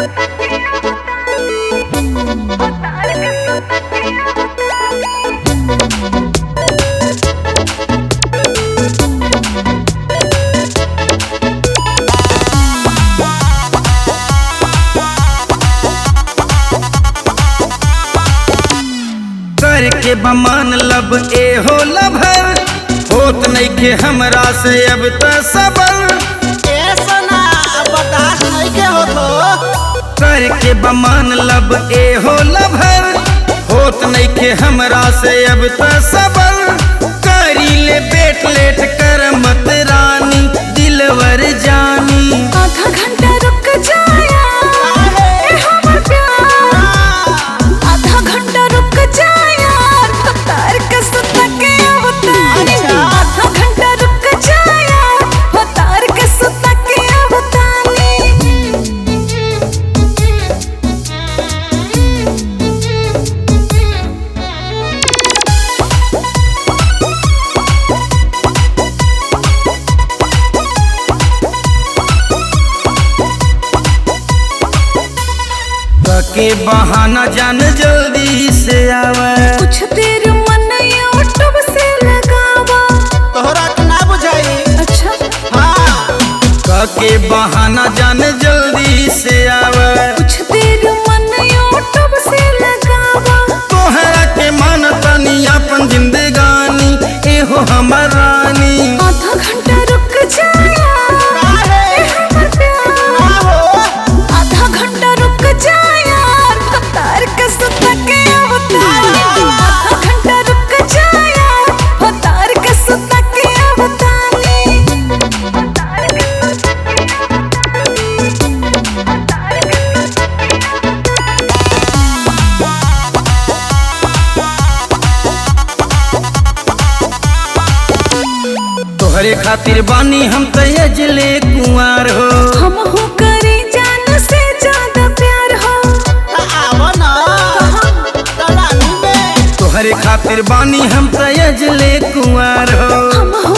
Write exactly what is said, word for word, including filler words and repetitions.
के बमान लब ए हो लभर होत नहीं के हमरा से अब त सबर ए सोना बर्दाश्त नहीं के होतो कर के बमान लब ए हो लभर होत नहीं के हमरा से अब त सबर करी ले बेट लेट कर मत रानी दिलवर जानी आधा घंटा रुक जाया ए हमर प्यार आधा घंटा रुक जाया तार के सुता के अवतारी आधा घंटा रुक जाया तार के सुता के अवतारी के बहाना जान जल्दी से आवे कुछ देर मन यूट्यूब से लगावा तोहरा के ना बुझाई अच्छा हां के बहाना जान जल्दी से आवे कुछ देर मन यूट्यूब से लगावा तोहरा के मान तनी अपन जिंदगानी एहो हमर रानी आधा घंटा रुक जाया ए हमर प्यार आधा घंटा रुक जाया तार के सुता के अवतारी आधा घंटा रुक जाया तार के सुता के अवतारी तोहरे खातिर बानी हम तयजले कुंवार हो हम हो करी जान से ज्यादा प्यार हो आवो ना तलानी में तोहरे खातिर बानी हम तयजले कुंवार हो हम हो